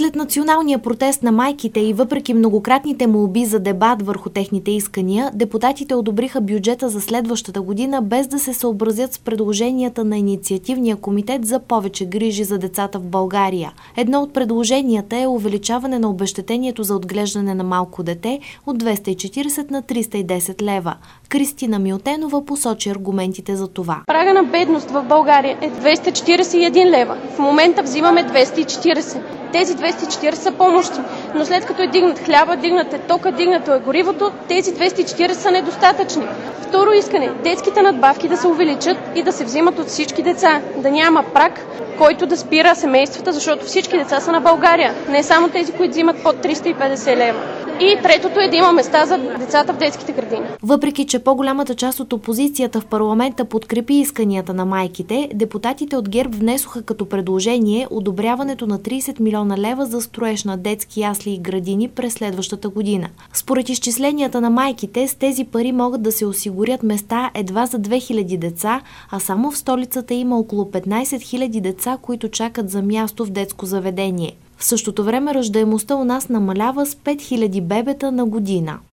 След националния протест на майките и въпреки многократните молби за дебат върху техните искания, депутатите одобриха бюджета за следващата година без да се съобразят с предложенията на Инициативния комитет за повече грижи за децата в България. Едно от предложенията е увеличаване на обезщетението за отглеждане на малко дете от 240 на 310 лева. Кристина Милтенова посочи аргументите за това. Прага на бедност в България е 241 лева. В момента взимаме 240. Тези 240 са помощи, но след като е дигнат хляба, дигнат е тока, дигнато е горивото, тези 240 са недостатъчни. Второ искане – детските надбавки да се увеличат и да се взимат от всички деца, да няма праг, който да спира семействата, защото всички деца са на България, не само тези, които взимат под 350 лева. И третото е да има места за децата в детските градини. Въпреки че по-голямата част от опозицията в парламента подкрепи исканията на майките, депутатите от ГЕРБ внесоха като предложение одобряването на 30 милиона лева за строеж на детски ясли и градини през следващата година. Според изчисленията на майките, с тези пари могат да се осигурят места едва за 2000 деца, а само в столицата има около 15 000 деца, които чакат за място в детско заведение. В същото време раждаемостта у нас намалява с 5000 бебета на година.